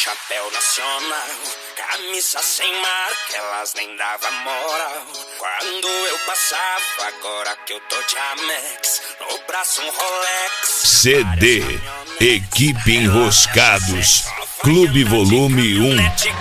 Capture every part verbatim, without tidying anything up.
chapéu nacional, camisa sem marca, elas nem davam moral. Quando eu passava, agora que eu tô de Amex, no braço um Rolex. C D Equipe Enroscados, Clube Volume um.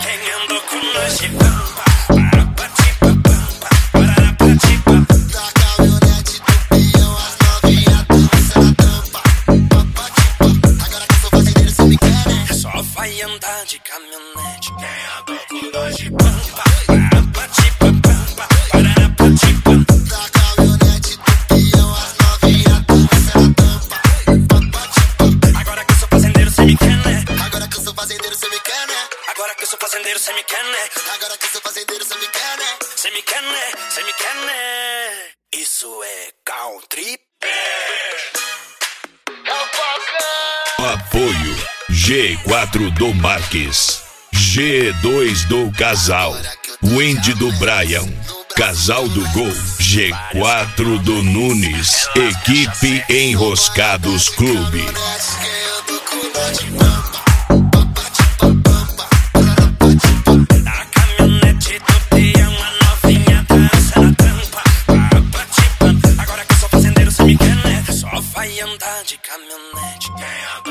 Só vai andar de caminhonete quem é louco nós de pampa. Pampa, tipa, pampa, parará, patipa. Da caminhonete do peão, as novinhas dançam na tampa. Pampa, tipa. Agora que eu sou fazendeiro, cê me quer, né? Agora que eu sou fazendeiro, cê me quer, né? Agora que eu sou fazendeiro, cê me quer, né? Agora que eu sou fazendeiro, cê me quer, né? Cê me quer, né? Cê me quer, né? Isso é country. Apoio G quatro do Marques, G dois do Casal, Wendy do Brian, Casal do Gol, G quatro do Nunes, Equipe Enroscados Clube. Na caminhonete do peão, a novinha dança na tampa. Papa, tipa. Agora que eu sou fazendeiro, cê me quer, né? Só vai andar de caminhonete quem é